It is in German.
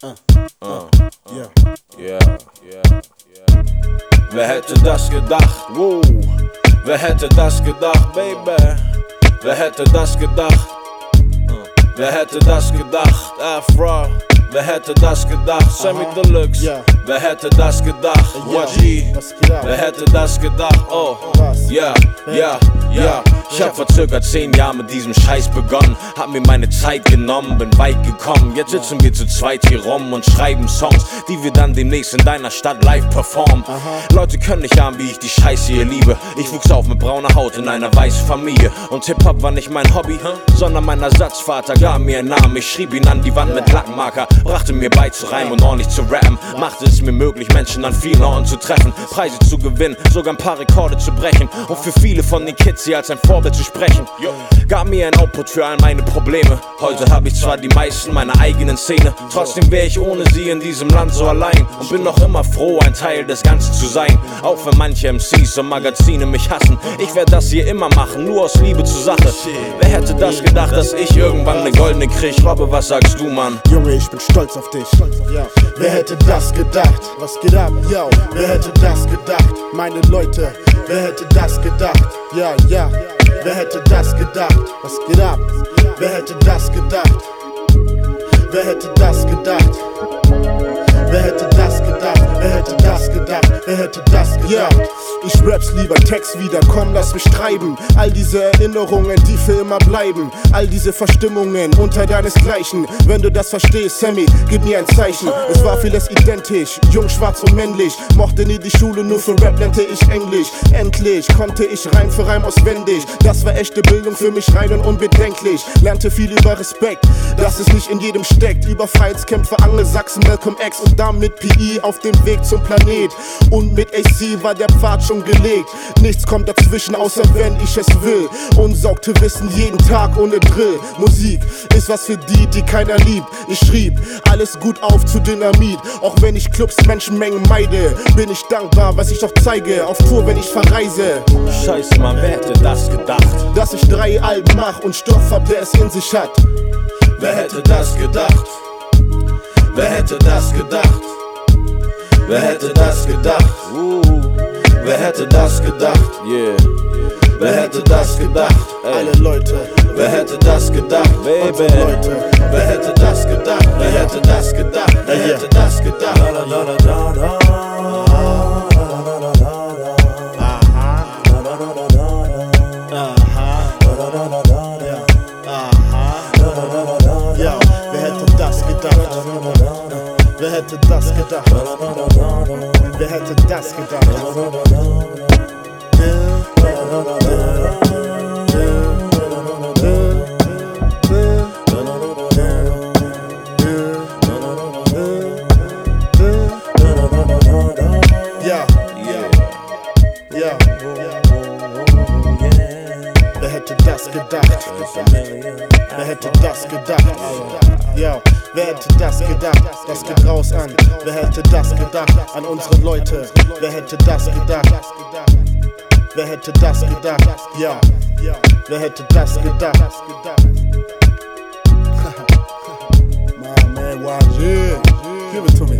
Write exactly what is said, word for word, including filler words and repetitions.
Uh, uh, yeah. Yeah, yeah, yeah. Wer hätte das gedacht? Wow. Wer hätte das gedacht, Baby? Wer hätte das gedacht? Uh. Wer hätte das gedacht? Afro. Wer hätte das gedacht? Semi Deluxe. Yeah. Wer hätte das gedacht? Waji. Wer hätte das gedacht? Oh, ja, ja, ja. Ich hab vor circa zehn Jahren mit diesem Scheiß begonnen. Hab mir meine Zeit genommen, bin weit gekommen. Jetzt sitzen wir zu zweit hier rum und schreiben Songs, die wir dann demnächst in deiner Stadt live performen. Leute können nicht ahnen, wie ich die Scheiße hier liebe. Ich wuchs auf mit brauner Haut in einer weißen Familie. Und Hip-Hop war nicht mein Hobby, sondern mein Ersatzvater gab mir einen Namen. Ich schrieb ihn an die Wand mit Lackmarker, brachte mir bei zu reimen und ordentlich zu rappen. Machte es mir möglich, Menschen an vielen Orten zu treffen, Preise zu gewinnen, sogar ein paar Rekorde zu brechen. Und für viele von den Kids hier als ein Vorbild zu sprechen. Gab mir ein Output für all meine Probleme. Heute hab ich zwar die meisten meiner eigenen Szene, trotzdem wär ich ohne sie in diesem Land so allein. Und bin noch immer froh, ein Teil des Ganzen zu sein. Auch wenn manche M Cs und Magazine mich hassen. Ich werd das hier immer machen, nur aus Liebe zur Sache. Wer hätte das gedacht, dass ich irgendwann eine goldene krieg? Robbe, was sagst du, Mann? Junge, ich bin stolz auf dich. Ja. Wer hätte das gedacht? Was geht ab? Yo, wer hätte das gedacht? Meine Leute, wer hätte das gedacht? Ja, ja, wer hätte das gedacht? Was geht ab? Wer hätte das gedacht? Wer hätte das gedacht? Wer hätte das gedacht? Wer hätte das gedacht? Wer hätte das gedacht? Yeah. Ich raps lieber Text wieder, komm, lass mich treiben. All diese Erinnerungen, die für immer bleiben. All diese Verstimmungen unter deinesgleichen. Wenn du das verstehst, Sammy, gib mir ein Zeichen. Es war vieles identisch, jung, schwarz und männlich. Mochte nie die Schule, nur für Rap lernte ich Englisch. Endlich konnte ich Reim für Reim auswendig. Das war echte Bildung für mich, rein und unbedenklich. Lernte viel über Respekt, dass es nicht in jedem steckt. Über Freiheitskämpfer, Angelsachsen, Malcolm X und damit P I auf dem Weg zum Planet. Und mit A C war der Pfad schon gelegt. Nichts kommt dazwischen, außer wenn ich es will. Unsaugte Wissen jeden Tag ohne Drill. Musik ist was für die, die keiner liebt. Ich schrieb alles gut auf zu Dynamit. Auch wenn ich Clubs, Menschenmengen meide, bin ich dankbar, was ich doch zeige. Auf Tour, wenn ich verreise. Scheiße, man, wer hätte das gedacht? Dass ich drei Alben mach und Stoff hab, der es in sich hat. Wer hätte das gedacht? Wer hätte das gedacht? Wer hätte das gedacht? Uh, wer hätte das gedacht? Yeah. Wer hätte das gedacht? Ey. Alle Leute. Wer hätte das gedacht? Baby. Leute. Wer hätte das gedacht? Wer hätte das gedacht? Wer hätte das gedacht? Ja, wer hätte das gedacht? Wer hätte das gedacht? Wer hätte das gedacht? Ja, ja, wer hätte das gedacht? Wer hätte das gedacht? Ja, wer hätte das gedacht? Das geht raus an. Wer hätte das gedacht? An unsere Leute. Wer hätte das gedacht? Wer hätte das gedacht? Ja, wer hätte das gedacht? My man, Y G, give it to me.